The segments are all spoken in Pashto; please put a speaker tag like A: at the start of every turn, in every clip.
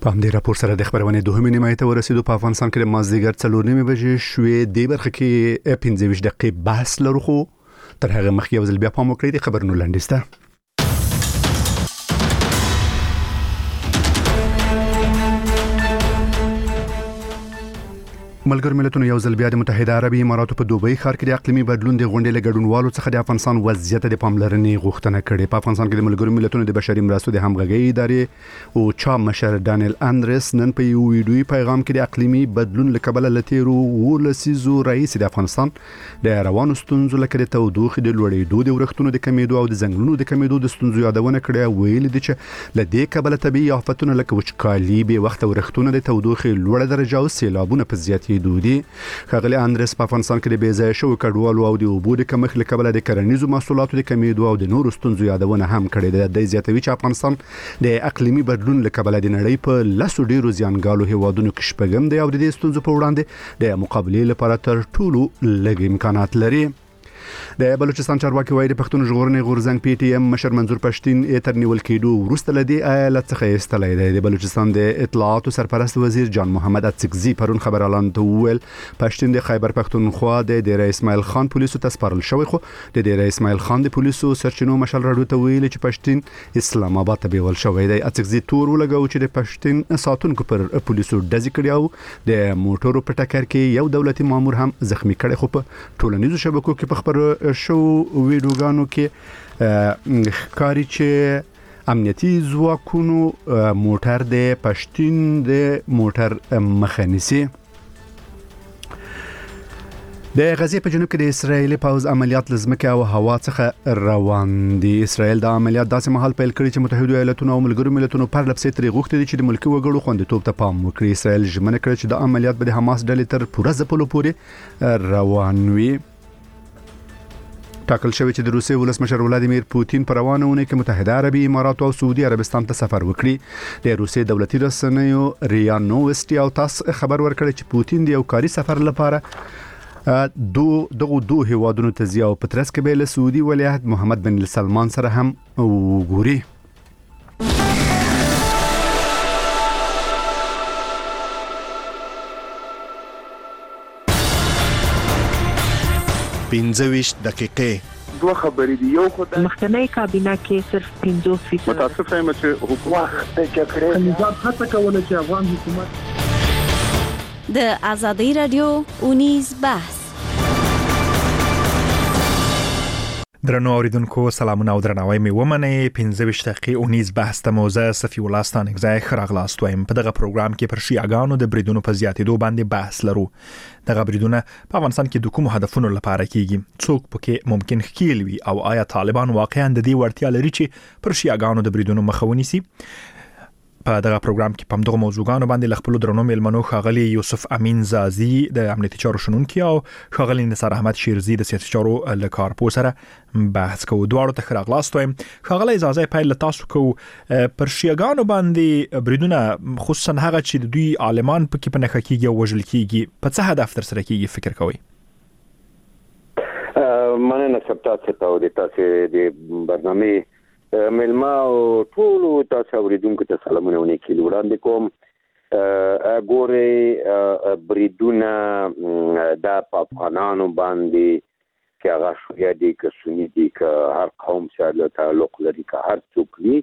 A: په همدې راپور سره د خبرونې دوهمې نیمایي ته ورسېدو. په افغانستان کې د مازدیګر 4:30 بجې شوې. د برخه کې 15 دقیقې بحث لرو، خو تر هغه مخکې یو ځل بیا پام وکړئ د خبرونو لنډیسته. ملګرو ملتونو یو ځل بیا د متحده عربي اماراتو په دوبۍ ښار کې د اقلیمي بدلون د غونډې له ګډونوالو څخه د افغانستان وضعیت د پاملرنې غوښتنه کړې. په افغانستان کې د ملګرو ملتونو د بشري مرستو د همغږي ادارې او چا مشر دانیل اندرس نن په یو ویډیوي پیغام کې د اقلیمي بدلون له کبله لتیرو ولسیزو رئیس د افغانستان د روانو ستونزو لکه د تودوخې د لوړېدو، د ورښتونو د کمیدو او د ځنګلونو د کمیدو د ستونزو یادونه کړې. ویل دي چې له دې کبله طبيعي آفتونه لکه وچکالي، بې وخته ورښتونه، د تودوخې لوړه درجه او سیلابونه په زیاتېدو دي. ښاغلي اندرس په افغانستان کې د بېځایه شوو کډوالو او د اوبو د کمښت له کبله د کرنیزو محصولاتو د کمیدو او د نورو ستونزو یادونه هم کړې ده. د زیاتوي چې افغانستان د اقلیمي بدلون له کبله د نړۍ په لسو ډیرو زیانګالو هیوادونو کې شپږم دی او د دې ستونزو په وړاندې د مقابلې لپاره تر ټولو لږ امکانات لري. د بلوچستان چارواکي وایي د پښتون ژغورنې غورځنګ پی ټی ایم مشر منظور پښتين تر نیول کېدو وروسته له دې ایالت څخه ایستلی دی. د بلوچستان د اطلاعاتو سرپرست وزیر جان محمد اڅکزي پرون خبرالان ته وویل پښتين د خیبر پښتونخوا د ډیر اسماعیل خان پولیسو ته سپارل شوی، خو د ډیر اسماعیل خان د پولیسو سرچینو مشال راډیو ته ویل چې پښتين اسلام آباد ته بیول شوی دی. اڅکزي تور ولګاو چې د پښتين ساتونکو پر پولیسو ډزې کړې او د موټرو په ټکر کې یو دولتي مامور هم زخمی کړي. خو په ټولنیزو شبکو کې په خبر شو ویډیوګانو کې ښکاري چې امنیتي ځواکونو موټر د پښتين د موټر مخه نیسي. د غزې په جنوب کې د اسرایلی پوځ عملیات لزمکه او هوا څخه روان دي. اسرایل د عملیات داسې مهال پیل کړی چې متحده ایالاتونو او ملګرو ملتونو پر لپسې ترې غوښتي دي چې د ملکي وګړو خوندیتوب ته پام وکړي. اسرایل ژمنه کړې چې د عملیات به د حماس ډلې تر پوره ځپلو پورې روان وي. ټاکل شوی چې د روسیې ولسمشر ولادیمیر پوتین په روانه اونۍ کې متحده عربي امارات او سعودي عربستان ته سفر وکړي. د روسیې دولتي رسنیو ریا نووسټي او تاس خبر ورکړی چې پوتین د یو کاري سفر لپاره دغه هیوادونو ته ځي او په ترڅ کې به له سعودي ولیعهد محمد بن سلمان سره هم وګوري.
B: پنځه دقیقې
C: دوه خبرې دي. یو خدای
D: مخکنی کابینه کې صرف 50%
C: متاسف یم چې حکومت
D: جګړه
C: نظام هڅه کوله چې افغان حکومت
E: د آزادۍ رادیو اونیز بحث.
F: درنو اوریدونکو سلامونه او درناوی می ومنئ. 15 دقیقې اونیز بحث ته موزه صفی الله ستانکزی خراغلاست وایم. په دغه پروګرام کې پر شیعاګانو د بریدونو په زیاتېدو باندې بحث لرو. دغه بریدونه په افغانستان کې د کومو هدفونو لپاره کیږي؟ څوک پکې ممکن ښکیل وي او آیا طالبان واقعا د دې وړتیا لري چې پر شیعاګانو د بریدونو مخه ونیسي؟ په دغه پروګرام کې په دغه موضوعاتو باندې خپل درنو میلمنو ښاغلي یوسف امین زازي د امنیتي چارو شنونکي او ښاغلي نثار احمد شیرزي د سیاسي چارو لکارپو سره بحث کوو. دواړو ته خراغلاست وایم. ښاغلي زازي پیل تاسو کو پر شیعاګانو باندې بریدونه خصوصا هغه چې د دوی عالمان پکې په نخښه کېږي او وژل کېږي په څه هدف تر سره کېږي فکر کوئ؟
G: مننه سپتاسو ته د تاسو د برنامه ملما او ټول تاسو اوریدونکو ته سلامونه ونکړي وړاندې کوم. ګوره بریدونه د افغانانو باندې چې هغه شویا دي که سنی دي که هر قوم سره تعلق لري که هر څوک وي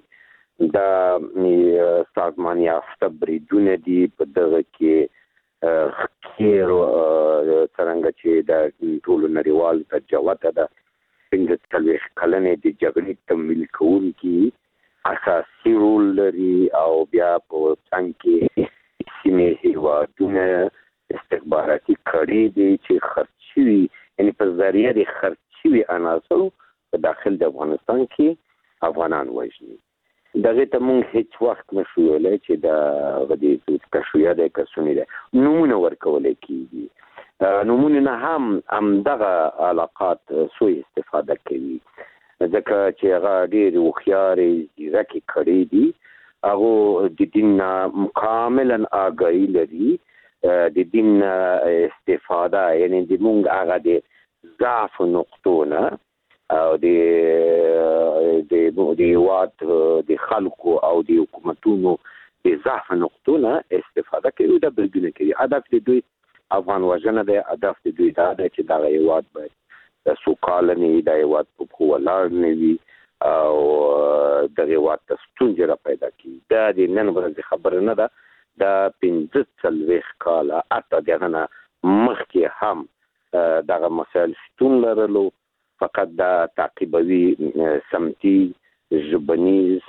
G: د سازمان یافته بریدونه دي. په دغه کې خیر څنګه چې د ټول نړیوال تجربه ده څنګه تلويخ کلنې د جګړې تمویل کوونکي اساسي رول لري او بیا په څنګه کې سیمه هیوادونه استخباراتي کړي دي چې خرچوي یعنی په ذریعہ د خرچوي عناصر په داخل د افغانستان کې افغانان وژني. دغه ته مونږ هیڅ وخت نشو ویلای چې د غدي کشویا د کسونی ده نمونه ورکول کیږي. نمونه نه هم دغه علاقات سوء استفاده کوي ځکه چې هغه ډېر وخیارې ځکه کړي دي. هغه د دین کاملا آگاهی لري د دین استفاده یعنی د مونږ هغه د ضعف نقطونه او د واد د خلکو او د حکومتونو ضعف نقطونه استفاده کوي د بریدونه کوي. هدف دوی افغان وژنه ده، هدف دوی دا ده چې دا هیواد باید سوکاله نه وي، دا هیواد په خو ولاړ نه وي او د هیواد ته ستونزې را پیدا کړي. دا د نن ورځې خبره نه ده، دا 45 کاله حتی دغه نه مخکې هم دغه مسایل ستون لرلو، فقط دا تعقیبوي سمتي ژبنیز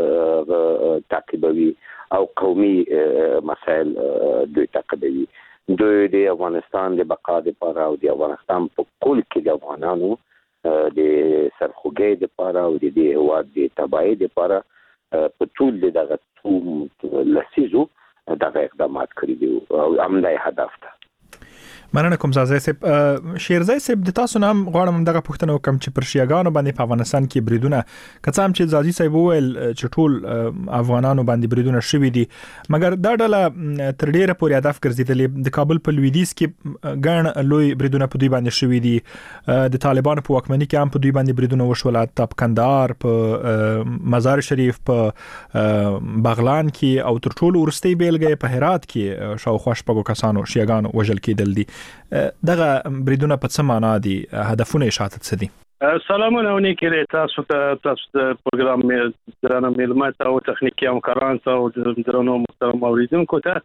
G: تعقیبوي او قومي مسایل دوی تعقیبوي. دوی د افغانستان د بقا لپاره او د افغانستان په کل کې د افغانانو د سرخوږۍ لپاره او د هیواد د تباهۍ لپاره په ټول دغه لسیزو دغه اقدامات کړي دي او همدا هدف ده.
F: مننه کوم زازی صاحب. شیرزای صاحب د تاسو نام غواړم دغه پوښتنه وکم چې پر شیعاګانو باندې په افغانستان کې بریدونه کڅام چې زازی صاحب وویل چې ټول افغانانو باندې بریدونه شوي دي، مګر دا ډله تر ډیره پورې هدف ګرځیدلې. د کابل په لویدیځ کې ګڼ لوی بریدونه په دوی باندې شوي دي، د طالبانو په واکمنۍ کې هم په دوی باندې بریدونه وشول، په کندهار، په مزار شریف، په بغلان کې او تر ټولو وروستۍ بیلګه په هرات کې شاوخوا شپږو کسانو شیعاګانو وژل کېدل دي. دغه بریدونه په څه معنا دي؟ هدفونه یې شاته څه دي؟
C: سلامونه ونیکره تاسو ته، تاسو د پروګرام درنه ملمت او تخنیکی همکاران ته او درنو محترم اوریدونکو ته.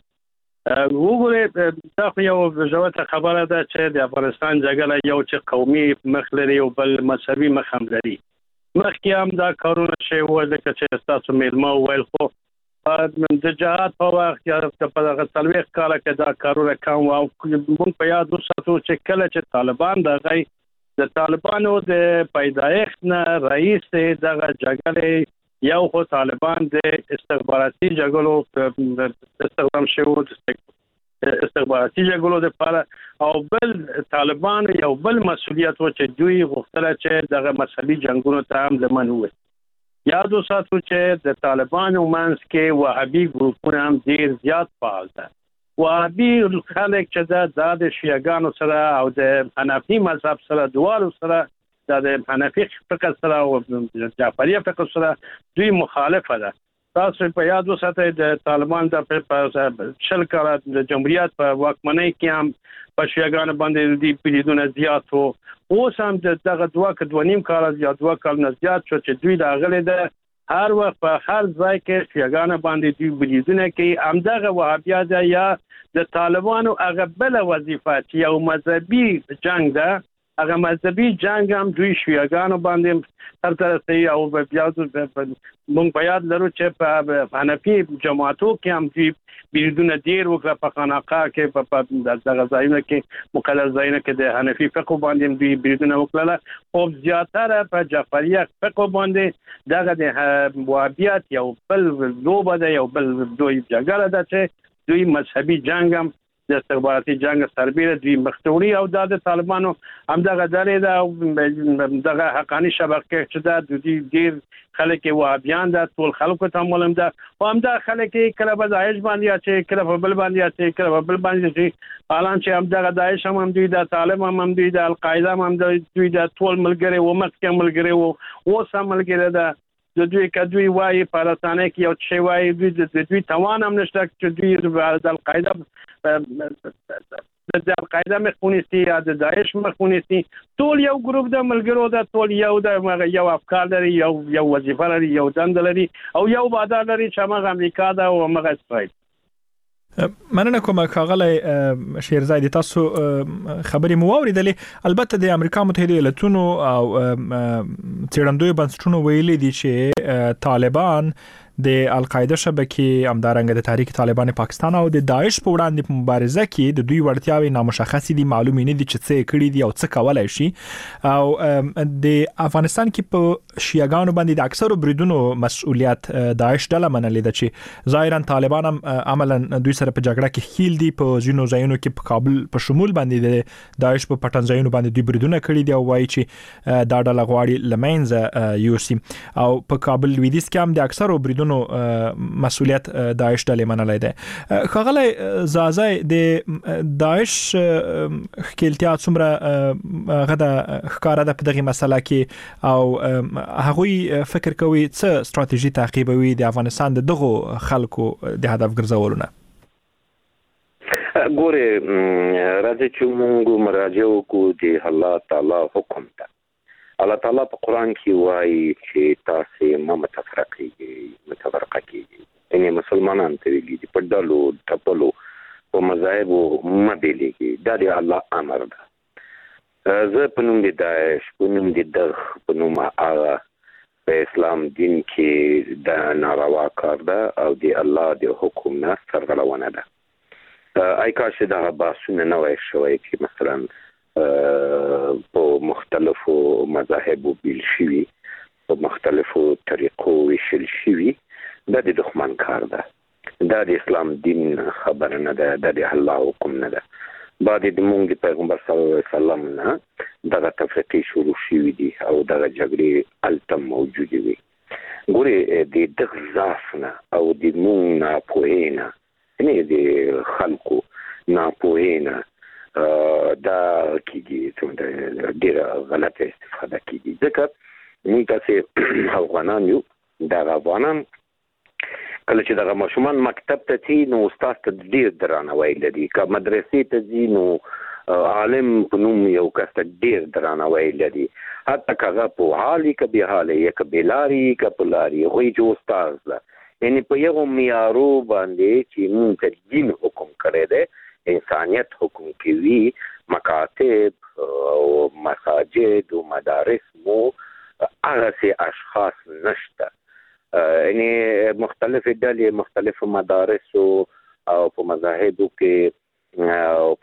C: وګوره دا یو ژوره خبره ده چې د افغانستان جګړه یو چې قومي مخ لري او بل مذهبي مخ هم لري. مخکې هم دا کارونه شوي وو، ځکه چې تاسو ملما ویل خو د جهاد په وخت یا په دغه 40 کاله کې دا کارونه کوم او موږ په یاد وساتو چې کله چې طالبان د طالبانو د پیدایښت نه رئیس دغه جګړې یو خو طالبان د استخباراتي جګړو استخدام شوی استخباراتي جګړو لپاره، او بل طالبان یو بل مسؤلیت و چې دوی غوښتل چې دغه مذهبي جنگونو ته هم ضمن وي. یاد وساتو چې د طالبانو منځ کې وهابي ګروپونه هم ډیر زیات فعال دي. وهابي خلک چې د شیعاګانو سره او د حنفي مذهب سره دوالو سره د حنفي فقه سره او جعفري فقه سره دوی مخالفه ده. تاسو په یاد وساتئ د طالبان د شل کاله د جمهوریت په واکمنۍ کې هم په شیعاګانو باندې د بریدونه زیات وو. اوس هم دغه 2.5 کاله یا 2 کاله زیات شو چې دوی د غلې د هر وخت په هر ځای کې شیعاګانو باندې دوی بریدونه کوي. همدغه وهابیت یا د طالبانو هغه بل وظیفه چې یو مذهبي جنگ ده، هغه مذهبي جنگ هم دوی شیعاګانو باندې ترترسي او بیا موږ بیان لرو چې په حنفي جماعتو کې هم دوی بریدونه ډیر وکړه. په خانقاه کې په دغه ځایونو کې مقدس ځایونو کې د حنفي فقه باندې دوی بریدونه وکړه، او زیاتره په جعفریه فقه باندې دغه د وهابیت یو بل لوبه ده، یو بل دوی جګړه ده چې دوی مذهبي جنگ هم د استخباراتي جنگ سربیره دوی مختوري او د طالبانو هم دغه درې دغه حقاني شبکه چې د دوی ډیر خلک وهابیان ده، ټول خلکو ته معلوم ده، او هم دا خلک کله په داعش باندې چې کله په بل باندې چې کله په بل باندې چې حالان چې هم دغه داعش هم دوی د طالب هم دوی د القاعده هم دوی د ټول ملګری و مکه ملګری و اوس هم ملګری ده. د دوی کدوی وایي په رسانه کې یو شی وایي دوی توان هم نشته چې دوی د القاعده مخونیسي یا د داعش مخونیسي. ټول یو ګروپ د ملګرو ده، ټول یو افکار لري، یو وظیفه لري، یو دند لري او یو بادار لري چې هغه امریکا ده او هغه اسرائیل.
F: مننه کوم ښاغلی شیرزای، تاسو خبرې مو واوریدلې. البته د امریکا متحده ایالاتونو او څېړندوی بنسټونو ویلي دي چې طالبان د القاعده شبکې همدارنګه د تحریک طالبان پاکستان او د داعش په وړاندې په مبارزه کې د دوی وړتیاوې نامشخصې دي، معلومې نه دي چې څه کړي دي او څه کولای شي. او د افغانستان کې په شیعاګانو باندې د اکثرو بریدونو مسؤلیت داعش ډله منلې ده، چې ظاهرا طالبان هم عملا دوی سره په جګړه کې خیل دي. په ځینو ځایونو کې په کابل په شمول باندې د داعش په پټن ځایونو باندې دوی بریدونه کړي دي او وایي چې دا ډله غواړي لمنځه یوسي. او په کابل لویدیځ کې هم د اکثرو بریدونو بریدونو مسؤلیت داعش ډلې منلای دی. خغله زازای د داعش خلتیا څومره غدا ښکارا ده په دغه مسله کې او هغوی فکر کوي څه ستراتیژي تعقیبوي د افغانستان دغه خلکو د هدف ګرځولونه.
G: ګوره راځي چې موږ مراجعه وکړو د الله تعالی حکم ته. الله تعالی په قران کې وایي چې تاسو متفرقه کیږي یعنی مسلمانان ته ویلي په ډلو ټپلو په مذاهب مبليږي دا د الله امر ده. زه په نوم د داعش په نوم د دغ په نوم هغه په اسلام دین کې د ناروا کار ده او د الله د حکم نه سرغړونه ده. ای کاش دا باسونه نه وای شوی چې مثلا په مختلفو مذاهبو بیل شوي په مختلفو طریقو ویشل شوي دا د دښمن کار ده. دا د اسلام دین خبره نه ده، دا د الله حکم نه ده. بعد د مونږ پیغمبر صلی الله علیه وسلم نه دغه تفریقي شروع شوي دي او دغه جګړې التم موجود دي. ګورې د دغه ضعف نه او د مونږ نه پوهې نه نه د خلکو ناپوهینه دا کیږي ډیره غلطه استفاده کیږي. ځکه موږ تاسو افغانان یو دا افغانان کله چې دغه ماشومان مکتب ته ځي نو استاد ته ډیر درناوی لري، که مدرسې ته ځي نو عالم په نوم یو کس ته ډیر درناوی لري، حتی که په حالي که به حالي یا که بلاري که پلاري خو یې استاد ده. یعنی په یو معیارو باندې چې موږ ته دین حکم کړی دی، انسانیت حکم کوي، مکاتب او مساجد او مدارس مو هغه سي اشخاص نشته. یعنی مختلف ډلې مختلف مدارس او په مذاهبو کې او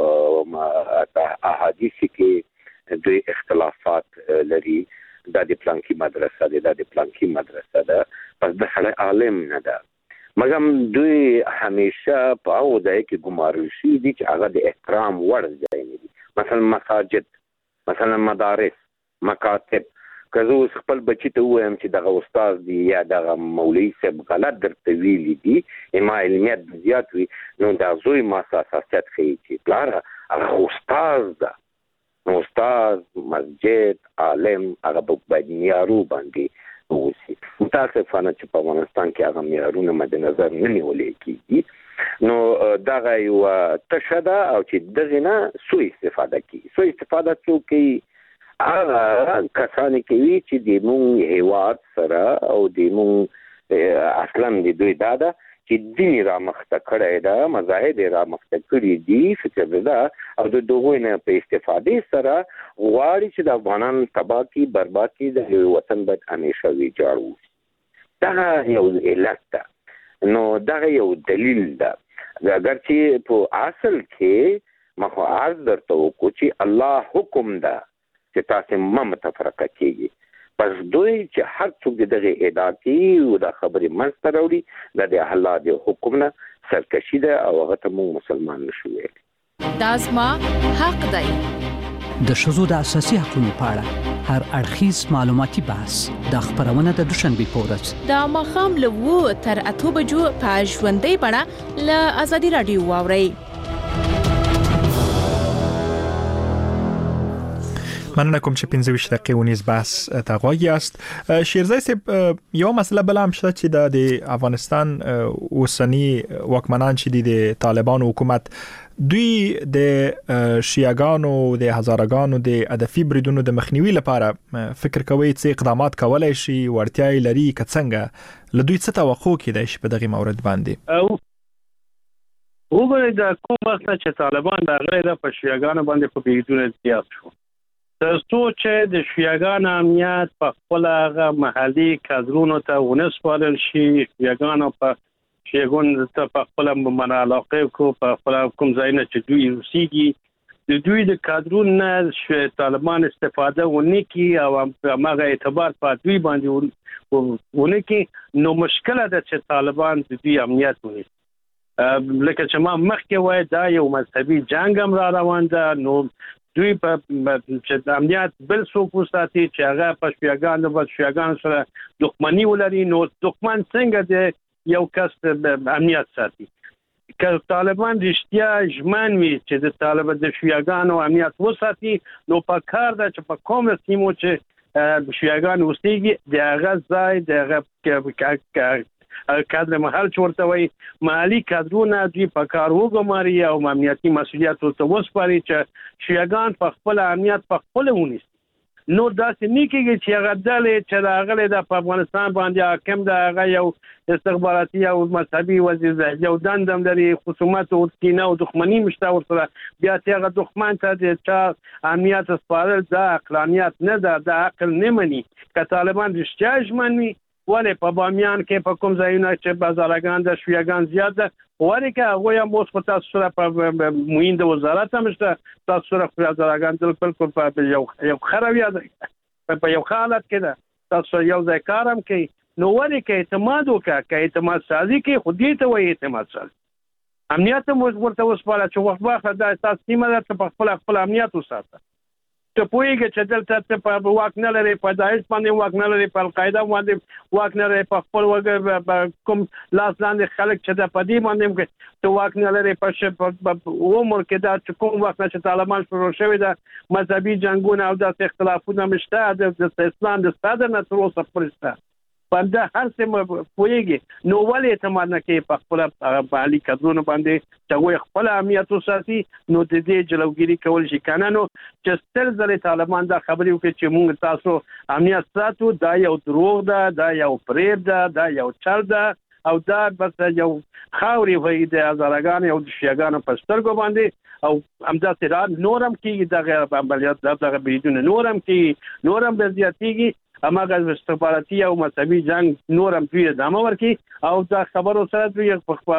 G: په احادیث کې دوی اختلافات لري. دا د پلانکی مدرسه ده، دا د پلانکی مدرسه ده، پس د سړی عالم نه ده. مګم دوی همیشه په هغو ځای کې ګمارل شوي دي چې هغه د احترام وړ ځای نه دي. مثلا مساجد، مثلا مدارس، مکاتب. که زه اوس خپل بچي ته ووایم چې دغه استاد دی یا دغه مولوي صاحب غلط درته ویلي دي، ما علمیت زیات وي، نو دا زوی ما حساسیت ښیي چې پلاره هغه استاد ده. نو استاد، مسجد، عالم هغه باید معیارو باندې اوسي. متاسفانه چې په افغانستان کې هغه معیارونه مد نظر نه نیول کېږي. نو دغه یوه تشه ده او چې دغې نه سوء استفاده کېږي. سوء استفاده څوک کوي؟ هغه کسان کوي چې د مونږ هیواد سره او د مونږ اصلا د دوی دا ده چې دین رامخته کړی ده، مذاهب رامخته کړي دي، فکر ده او د دغوی نه په استفادې سره غواړي چې د افغانان تباه کړي، برباد کړي، د وطن باید همیشه ویجاړ وشي. دغه یو علت ده. نو دغه یو دلیل ده. اگر چې په اصل کې ما خو عرض درته وکړو چې الله حکم ده چې تاسو متفرقه کیږي، پس دوی چې هر څوک دغه ادعا کوي او د خبرې منځته راوړي د الله د حکم نه سرکشي ده او هغه ته موږ مسلمان نشو ویلی.
H: دا زما حق دی.
I: د ښځو د اساسي حقوقو په اړه هر اړخیز معلوماتي بحث د خبرونه د دوشنبه په ورځ
H: د ماښام له 2 تر 8 بجو په ژوندۍ بڼه له ازادي رادیو واورئ.
F: مننه کوم چې 15 دقیقې ونیز بحث ته غوږی است. شیرزای صاحب، یو مسله بل هم شته چې د افغانستان اوسنی واکمنان چې د طالبان حکومت دوی د شیعاګانو د هزارګانو د هدفي بریدونو د مخنیوي لپاره فکر کوي چې اقدامات کولای شي، ورتیاي لري که څنګه له دوی څه توقع کیدای شي په دغه مورد باندې؟
C: وګورئ د کوم وخت چې طالبان راغلي د شیعاګانو باندې په بریدونه زیات شو، ترڅو چې د شیعاګانو امنیت په خپل هغه محلي کادرونو ته ونسپارل شي، شیعاګانو په شیعاګون ته په خپل علاقه کو په خپل کوم ځایونه چې دوی اوسېږي د دوی د کادرونو نه طالبان استفاده ونه کړي او هغه اعتبار په دوی باندې ونه کړي، نو مشکله ده چې طالبان د دوی امنیت ونیسي. لکه چې ما مخکې وایي دا یو مذهبي جنګ هم را روان ده، نو دوی په چې امنیت بل څوک وساتي چې هغه په شیعاګانو سره دښمني ولري، نو دښمن څنګه د یو کس امنیت ساتي؟ که طالبان رښتیا ژمن وي چې د طالبان د شیعاګانو امنیت وساتي، نو په کار ده چې په کوم سیمو چې شیعاګان اوسېږي د هغه ځای د هغه کادر محل چورته وي مالی کادرونه دوی په کار وګماري او امنیتي مسؤلیت ورته وسپاري چې شیعاګان په خپل امنیت په خپل ونیسي. نو داسې نه کېږي چې هغه ډلې چې راغلي د افغانستان باندې حاکم ده هغه یو استخباراتي او مذهبي وزیر ده، یو دندم لري، خصومت او کینه او دښمني مشته ورسره، بیا چې هغه دښمن ته د چا امنیت سپارل دا عقلانیت نه ده، دا عقل نه مني. که طالبان رښتیا ژمن وي ولې په بامیان کې په کوم ځایونه چې بازارګان د شیعاګان زیات ده ولې که هغوی هم اوس په تاسو سره په معین د وزارت هم شته، تاسو سره بازارګان بالکل په یو ښه رویه ده، په یو ښه حالت کې ده، تاسو سره یو ځای کار هم کوي. نو ولې که اعتماد وکړه، که اعتماد سازي کوي خو دې ته وایي اعتماد سازي. امنیت هم ورته وسپاره چې وخت واخله دا تاسو سیمه ده ته په خپل امنیت وساته. ته پوهېږې چې دلته ته په واک نه لرې، په داعش باندې واک نه لرې، په القاعده باندې واک نه لرې، په خپل کوم لاس لاندې خلک چې د په دې باندې ته واک نه لرې، په عمر کې دا چې کوم وخت نه چې طالبان شروع شوي ده مذهبي جنګونه او داسې اختلافونه مشته د اسلام د صدر نه تر اوسه پورې شته، په دا هر څه پوهېږي. نو ولې اعتماد نه کوي په خپل محلي کادرونو باندې چې هغوی خپل امنیت وساتي؟ نو د دې جلوګیري کول شي که نه، نو چې ستر ځلې طالبان دا خبرې وکړي چې موږ تاسو امنیت ساتو، دا یو دروغ ده، دا یو فریب ده، دا یو چل ده او دا بس یو خاورې وایي د هزارګانو او د شیعاګانو په سترګو باندې، او همداسې نور هم کېږي دغه عملیات دغه بریدونه نور هم کېږي، نور هم زیاتېږي، هماغه استخباراتي او مذهبي جنګ نور هم دوی ادامه ورکړي او دا خبرو سره دوی په خپل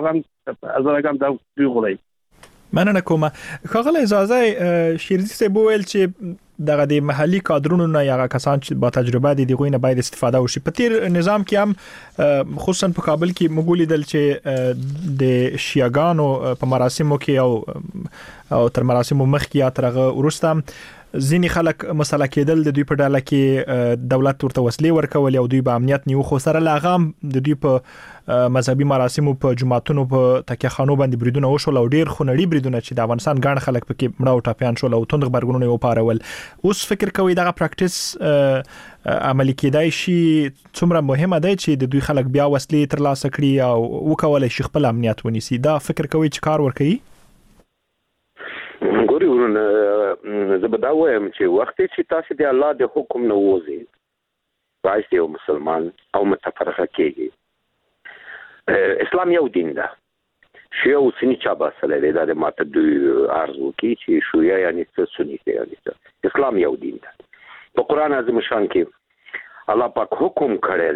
C: هزارګان دا دوی غولوي.
F: مننه کوم. ښاغلی اجازه شیرزي صاحب وویل چې دغه د محلي کادرونو نه یا کسان چې با تجربه دي دغه نه باید استفاده وشي. په تیر نظام کې هم خصوصا په کابل کې موږ لیدل چې د شیعاګانو په مراسمو کې او تر مراسمو مخکې یا ترغه ورسته ځینی خلک مسله کېدل د دوی په ډله کې دولت ورته وسلې ورکول او دوی به امنیت نیو، خو سره لاغام د دوی په مذهبي مراسمو په جماعتونو په تکیهخانو باندې بریدونه وشول او ډیر خونړي بریدونه چې د افغانستان ګڼ خلک پکې مړه او ټاپیان شول او توند خبرګونونه یې وپارول. اوس فکر کوي دغه پریکټیس عملي کېدای شي څومره مهمه ده چې د دوی خلک بیا وسلې ترلاسه کړي او وکولای شي خپل امنیت ونیسي؟ دا فکر کوي چې کار ورکوي؟
G: ګوري ورونه زه به دا وایم چې وخت چې تاسو د الله د حکم نه وځئ راځي یو مسلمان او متفرقه کېږي. اسلام یو دین ده، شیعه او سني چا باسلې ده، د ماته دوی عرض وکړي چې شیعه یعنی څه، سني یعنی څه. اسلام یو دین ده. په قران عظیم شان کې الله پاک حکم کړی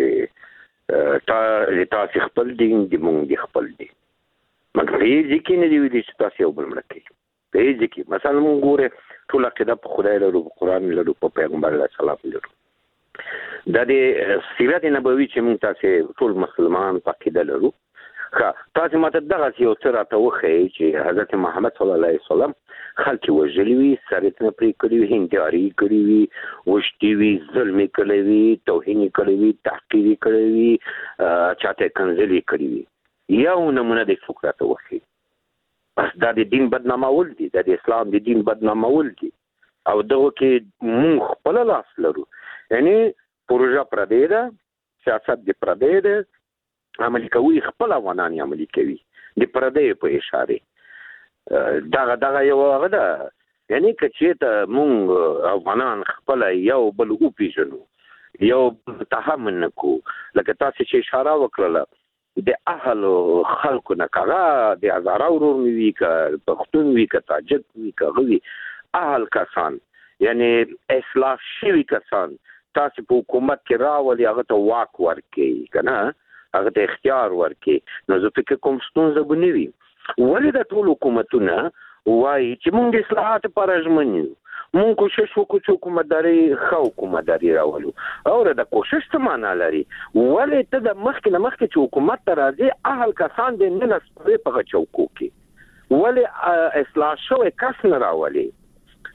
G: دی چې تاسو خپل دین دی، مونږ دی خپل دین، مګر دې ځکه نه دی ویلي چې تاسو یو بل مړ کړئ. دې ځکه مثلا موږ ګوره ټول عقیده په خدای لرو، په قران لرو، په پیغمبر علیه السلام لرو. دا د سیرت نبوي چې موږ تاسو ټول مسلمان په عقیده لرو. تاسو ماته دغه یو څه راته وښیئ چې حضرت محمد صلی الله علیه وسلم خلک وژلي وي، سرتونه پرې کړي وي، هنداري کړي وي، وشتي وي، ظلم کړی وي، توهین کړی وي، تحقیر کړی وي، چاته کنځلي کړی وي. یو نمونه د فقرات وښیئ. بس دا د دین بدنامول دي، د اسلام د دین بدنامول دي او دغه کې موږ خپل لاس لرو. یعنی پروژه پردې ده، سیاست د پردې ده، عملي کوي خپل افغانان عملي کوي د پردې په اشاره. دغه یو هغه ده، یعنی که چېرته موږ افغانان خپل یو بل وپېژنو، یو بل تحمل نه کړو، لکه تاسو چې اشاره وکړله د اهل خلکو نه، کاغه د هزاره ورور مې وي، که پښتون وي، که تاجک وي، که غوي اهل کسان، یعنی اصلاح شوي کسان تاسو په حکومت کې راولي، هغه ته واک ورکړي که نه، هغه ته اختیار ورکړي، نو زه فکر کوم ستونزه به نه وي. ولې دا ټول حکومتونه وایي چې موږ د اصلاحاتو لپاره ژمن یو، موږ کوشش وکړو چې حکومتداري ښه حکومتداري راولو. او د کوشش څه معنا لري؟ ولې ته د مخکې نه مخکې چې حکومت ته راځي اهل کسان دې نه نسپړې په هغه چوکو کې، ولې اصلاح شوی کس نه راولي؟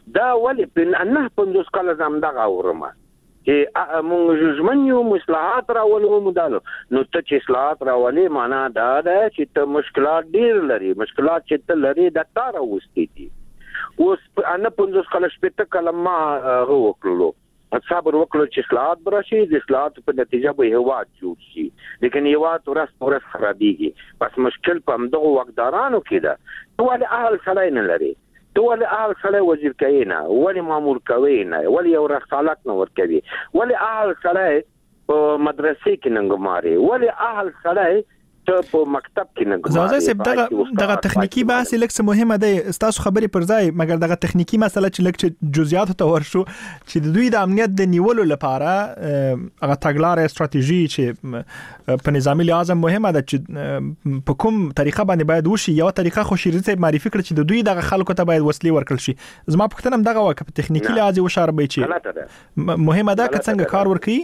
G: دا ولې په نه 50 کال زمدغه اورمه چې موږ ژمنیو مصلحات راولو مدالو نو ته چې اصلاحات راولې معنا دا ده چې ته مشکلات ډیر لري مشکلات چې ته لري د تار وستې دي اوس انا 50 کال شپته کلمه وکړلو صبر وکړو چې اصلاحات براشي د اصلاحات په نتیجه به هواد جوړ شي لیکن هواد ورځ خرابېږي بس مشکل په همدغه وقدارانو کې ده ټول اهل سړی نه لري ټول اهل سړی وزیر کوي نه ولی مامور کوي نه ولی یو رسالت نه ور کوي ولی اهل سړی په مدرسې کې ننګماري ولی اهل سړی ته په مکتب کې ننګماري
F: زازه سب دغه تخنیکی بحث لکه مهمه ده تاسو خبرې پر ځای مګر دغه تخنیکی مسله چې لکه جزئیات ته ورشو چې د دوی د امنیت د نیولو لپاره هغه تګلارې استراتیژي چې په نظامی لحاظ مهمه ده چې په کوم طریقه باندې باید وشي یو طریقه خو شریته معرفي کړ چې د دوی دغه خلکو ته باید وسلې ورکړل شي زما پوښتنه هم دغه وکړه په تخنیکی لحاظ وشاره به چې مهمه ده که څنګه کار ورکړي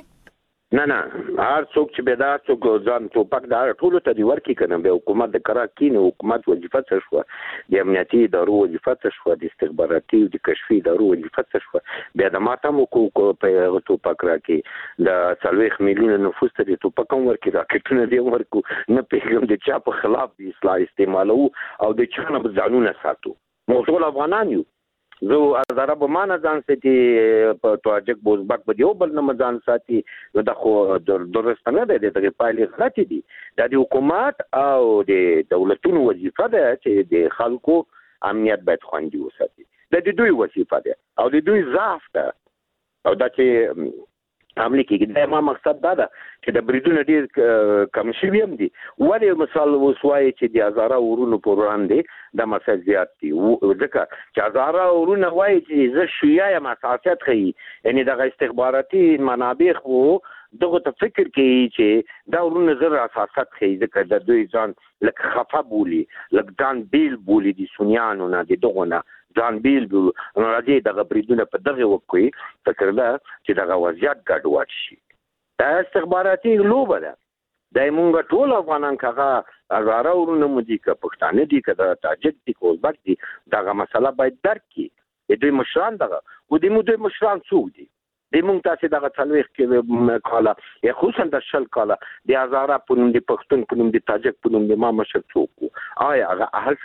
G: نه هر څوک چې به دا څوک ځان ټوپک دا ټول ته دی ورکی کنه به حکومت د کراکین حکومت وظیفه څه شو د امنیتي ادارو وظیفه څه شو د استخباراتي او د کشفي ادارو وظیفه څه شو بیا د ماته مو کو په ټوپک راکی د 40 میلیون نفوس ته د ټوپک ورکی راکټونه دی ورکو نه پیغام د چا په خلاف د اصلاح استعمالو او د چانه ځانونه ساتو موږ افغانان یو زه ازاره به مان ځان ساتي په توجک بوزبک په دیو بل نه ځان ساتي نو دا خو درست نه ده د پایلې غلطي دي د حکومت او د دولتونو وظیفه ده چې د خلکو امنیت باید خوندي وساتي د دوی وظیفه ده او د دوی ضعف ده او دا چې عملي کېږي دا ما مقصد دا ده چې د بریدونو ډیر کم شوي هم دي ولې مثال وسوای چې د هزاره ورونو پر وړاندې د مسل زیات دي ځکه چې هزاره ورونه وایي چې زه شیعه یم اساسیت خي یعنی د استخباراتي منابع خو دغه ته فکر کوي چې دا ورونه زر اساسیت خي ځکه د دوی ځان لکه خفه بولی لکه ځان بیل بولی دي سنیانو نه دي دغه نه ځان بیل نو راځي دغه بریدونه په دغه وکوي فکر دا چې دغه وضعیت ګډوډ شي دا استخباراتي لوبه ده د مونږ ټول افغانان کغه هزاره ورونه مودي که پښتانه دي که د تاجک دي که ازبک دي دغه مسله باید درک کړي دوی مشران دغه و دوی مشران څوک دي د مونږ تاسو دغه څلويخ کې کاله خصوصا د شل کاله د هزاره پونم د پښتون پونم د تاجک پونم د ما مشر څوک آیا هغه اهل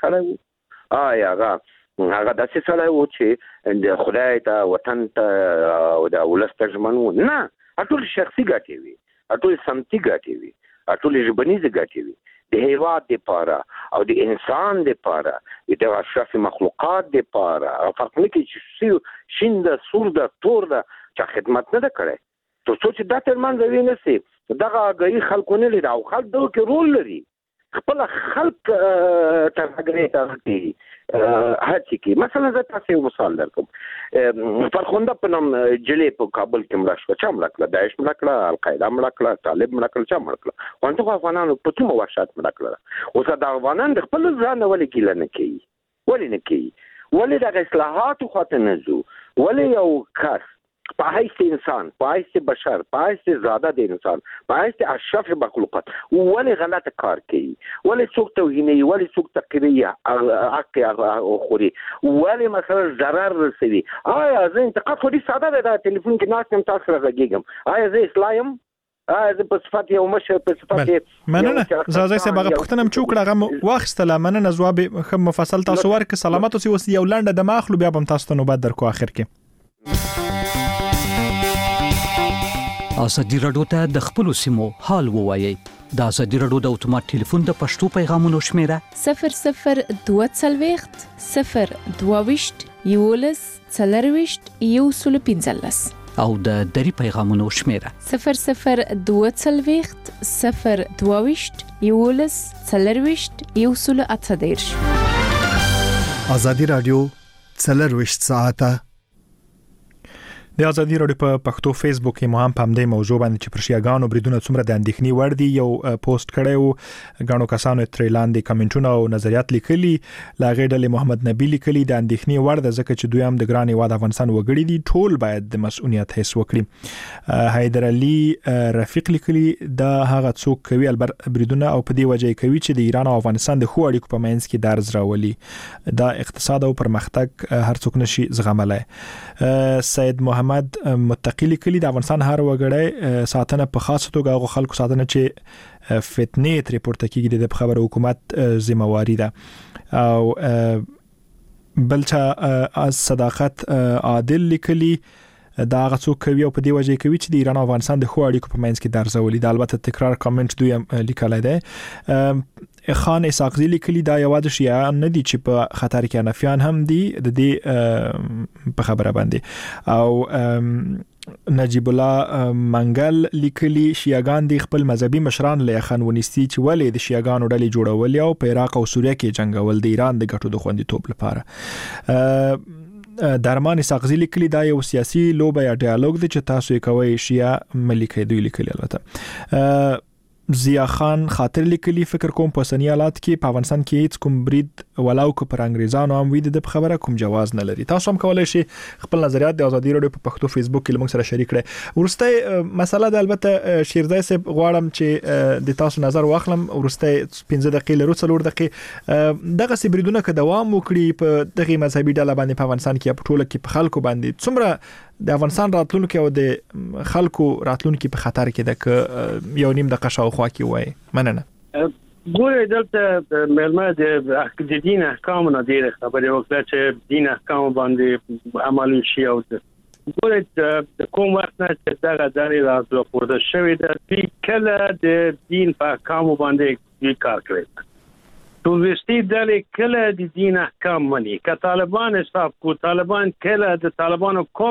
G: سره آیا هغه داسې سره و چې د خدای ته وطن ته او د ولس ته ژمن و نه ټول شخصي ګټې وي ټول سمتي ګټې وي ټول ژبنیزه ګټې وي د هیواد لپاره او د انسان لپاره د اشرف مخلوقات لپاره فرق نه کوي چې شین د سور د تور د چا خدمت نه کړي ته څه د ترمنځ وی نه سي دغه غي خلکو نه لري او خلک دغه کې رول لري خپل خلک ترګری ترګي هڅه کوي مثلا زه تاسو یو مثال درکوم فرخنده په نوم جلی په کابل کې مړ شو چا مړ کړ داعش مړ کړ القاعده مړ کړ طالب مړ کړ چا مړ کړ وانه افغانانو په کومه وحشت مړ کړ اوس دا افغانان د خپل ځان ولې کېل نه کوي ولې د اصلاحات خو ته نه زو ولې یو کس په حیث انسان په حیث بشر په حیث زاده د انسان په حیث اشرف مخلوقات ولې غلط کار کوي ولې څوک توهیني ولې څوک تقریه حق اخوري ولې مثلا ضرر رسوي آیا زه انتقاد خو دې ساده ده د ټلیفون کې ناس هم تاسو راغږم آیا زه اسلام په صفات یو مشه په صفات
F: مننه زازه سه بغه پختنم چوکړه غو واخستله مننه جواب خم مفصل تاسو ورک سلامات اوسې وس یو لنډه د ماخلو بیا بم تاسو ته نوبت درکو اخر کې
I: ازادي راډیو ته د خپل سیمو حال ووایي د ازادي راډیو د اتومات ټلیفون د پښتو پیغامونو شمیره
H: 0022 022 یولس څلرويشت یو سل پنځلس
I: او د دری پیغامونو شمیره
H: 0022 022 یولس څلرويشت یو سل اتدیرش
B: ازادي راډیو 24 ساعته
F: د ازادي رادیو په پښتو فیسبوک کې مو هم په همدې موضوع باندې چې پر شیعاګانو بریدونه څومره د اندېښنې وړ دي یو پوسټ کړی و. غاڼو کسانو ترې لاندې کمنټونه او نظریات لیکلي. لا غېډلې محمد نبی لیکلي د اندېښنې وړ د ځکه چې دوی هم د ګران هیواد افغانستان وګړي دي، ټول باید د مسؤلیت حس وکړي. حیدر علي رفیق لیکلي دا هغه څوک کوي البر بریدونه او په دې وجه کوي چې د ایران او افغانستان د خو اړیکو په منځ کې درز راولي. دا اقتصاد او پرمختګ هر څوک نشي زغملای. سید محمد متقی لیکلي د افغانستان هر وګړی ساتنه په خاصه توګه هغه خلکو ساتنه چې فتنې ترې پورته کیږي د خبره حکومت ذمہواری ده. او بلچا صداقت عادل لیکلي دا هغه څوک کوي او په دې وجه کوي چې د ایران او افغانستان د خو اړیکو په منځ کې درزولي. دا البته تکرار کامنټ دوی لیکلای دی. خان اساقزی لیکلي دا یوازې شیعه نه دي چې په خطر کې انفیان هم دي د دې په خبره باندې. او نجیب الله منګل لیکلي شیعاګان د خپل مذهبي مشران له خان ونیسي چې ولې د شیعاګانو ډلې جوړول او په عراق او سوریه کې جنگول د ایران د ګټو د خوندیتوب لپاره. درمان اساقزی لیکلي دا یو سیاسي لوبه یا ډیالوګ دی چې تاسو یې کوي شیعه ملي دوی لیکلي. البته ضیا خان خاطر لیکلي فکر کوم په سنی حالات کې په افغانستان کې هیڅ کوم برید ولاو کو پر انګریزانو هم وید د خبره کوم جواز نه لري. تاسو هم کولای شئ خپل نظریات د ازادي رادیو په پښتو فیسبوک کې موږ سره شریک کړئ. ورسته مسله د البته شیرزای صاحب غواړم چې د تاسو نظر واخلم. ورسته 15 دقیقې لرو 4 دقیقې دغه سبریدونه که دوام وکړي په دغه مذهبي ډله باندې په افغانستان کې په ټوله کې په خلکو باندې څومره د افغانستان راتلونکي او د خلکو راتلونکي په خطر کې ده که یو نیم دقیقه شاوخوا کې وای. مننه.
C: ګورې دلته مېلمه د دین احکام نه ډېرې خبرې وکړه چې دین احکام باندې عمل شي. او ګورې د کوم وخت نه چې دغه ډلې راپورته شوې ده چې کله د دین په احکام باندې کار کوي. ټوریستي ډلې کله د دین احکام مني. که طالبان حساب کو طالبان کله د طالبانو کوم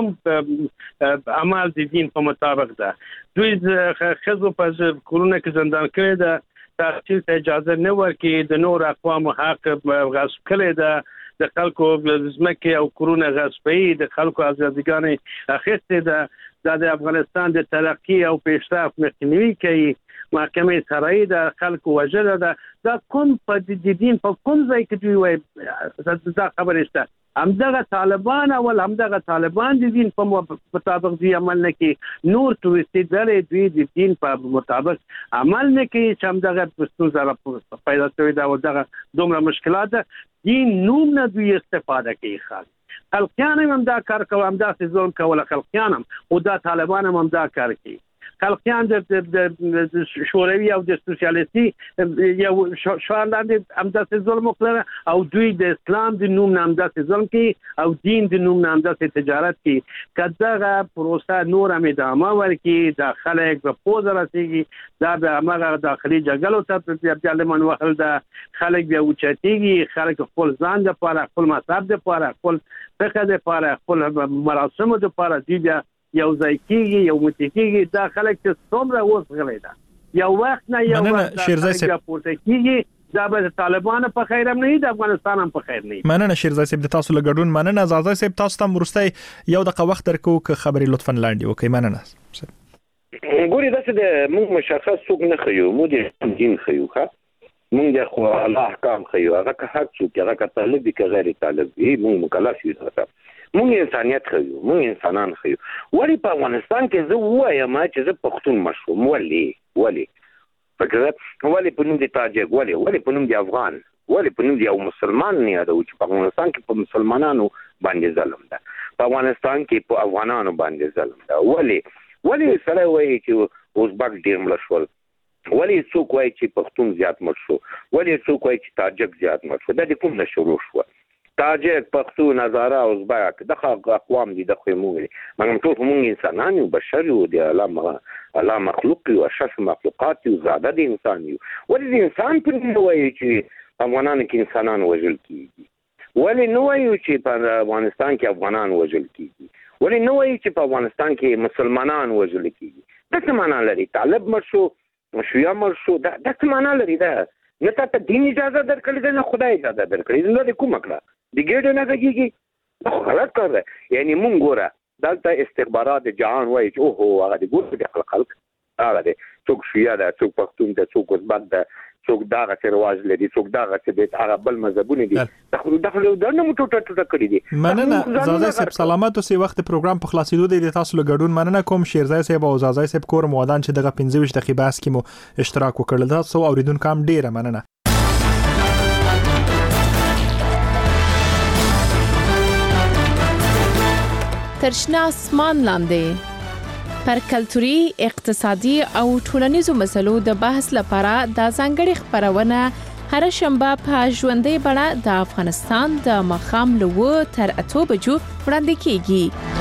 C: عمل د دین په مطابق ده. دوی خزو په کورونه کې زندان کړي ده، تحصیل ته اجازه نه ورکړي، د نور اقوام حق غصب کړي ده، د خلکو ځمکې او کورونه غصبي، د خلکو ازادګانې اخیستې ده. دا د افغانستان د ترقی او پیشرفت مخنیوي کوي. محکمه شرعي د خلکو وجره ده. دا کوم په دین په کوم ځای کې دوی وایي دا خبره شته. همدغه طالبان او همدغه طالبان د دین په مطابق دی عمل نه کوي. نور توریستي ډلې دوی د دین په مطابق عمل نه کوي چې همدغه ستونزه پیدا شوې ده او دغه دومره مشکلات ده. دین نوم نه دوی استفاده کوي. خلقیان هم دا کار کوي، هم دا ظلم کوي خلقیان هم، او دا طالبان هم دا کار کوي. خلقیان د شوروي او د سوسیالیستي یو شوان لاندې همداسې ظلم وکړه او دوی د اسلام د نوم نه همداسې ظلم کوي او دین د نوم نه همداسې تجارت کوي. که دغه پروسه نور هم ادامه ورکړي دا خلک به پوزه رسېږي، دا به هماغه داخلي جګړو ته بیا لمن وهل ده. خلک بیا اوچتېږي، خلک خپل ځان دپاره، خپل مذهب دپاره، خپل فقه دپاره، خپل مراسمو دپاره دوی بیا یو ځای کېږي، یو موټی کېږي. دا خلک چې څومره اوس غلی ده یو وخت نه یو وخت دا پورته کېږي. دا به طالبان په خیر هم نه وي، د افغانستان هم په خیر نه وي.
F: مننه شیرزای صاحب د تاسو له ګډون. مننه زازای صاحب تاسو ته ورسته یو دقیقه وخت درکو که خبرې لطفا لاندې وکړئ. مننه.
G: ګورې داسې د موږ مشخص څوک نه ښیو، موږ د دین ښیو. موږ د خو الله احکام ښیو. هغه که هر څوک هغه که طالب وي که غیر طالب وي موږ مکلف یو. موږ انسانیت ښیو، موږ انسانان ښیو. ولې په افغانستان کې زه ووایم چې زه پښتون مشوم؟ ولې فکر ولې په نوم د تاجک، ولې په نوم د افغان، ولې په نوم د یو مسلمان نه یادو چې په افغانستان کې په مسلمانانو باندې ظلم ده، په افغانستان کې په افغانانو باندې ظلم ده. ولې سره وایي چې ازبک ډېر مړه شول، ولې څوک وایي چې پښتون زیات مړ شو، ولې څوک وایي چې تاجک زیات مړ شو؟ دا د کوم نه شروع شوه؟ تاجک، پښتون، هزاره، ازبک دغه اقوام دي، دغه موږ مګر ټول موږ انسانان یو، بشر یو، د الله مخلوق یو، اشرف مخلوقات یو، زاده د انسان یو. ولې د انسان په نوم وایي چې افغانانو کې انسانان وژل کیږي؟ ولې نه وایو چې په افغانستان کې افغانان وژل کیږي؟ ولې نه وایو چې په افغانستان کې مسلمانان وژل کیږي؟ دا څه معنا لري؟ طالب مړ شو، شیعه مړ شو، دا څه معنا لري؟ دا نه ته دین اجازه درکړې ده، نه خدای اجازه درکړې ده، نه د کومه کړه د ګېډو نه کېږي. دا غلط کار ده. یعنی مونږ ګوره دلته استخبارات جهان وایي چې اوه هغه د ګور د خلک هغه دی څوک شیعه ده څوک پښتون ده څوک ازبک ده څوک دغه رواج لري څوک دغه څه د هغه بل مذهبونه دي د نه ټوټه کړی دي.
F: مننه زازای صاحب سلامات اوسې. وخت پروګرام په خلاصېدو دی. تاسو له ګډون مننه کوم. شیرزای صاحب او زازای صاحب کور مودان چې دغه 15 دقیقې بحث کې مو اشتراک وکړل. تاسو اوریدونکو هم ډیره مننه.
H: ترشنا اسمان لاندې پر کلتوري، اقتصادي او ټولنیزو مسلو د بحث لپاره د ځانګړي خبرونه هر شنبه په ژوندۍ بڼه د افغانستان د مخام له 8 تر 8 بجو وړاندې کیږي.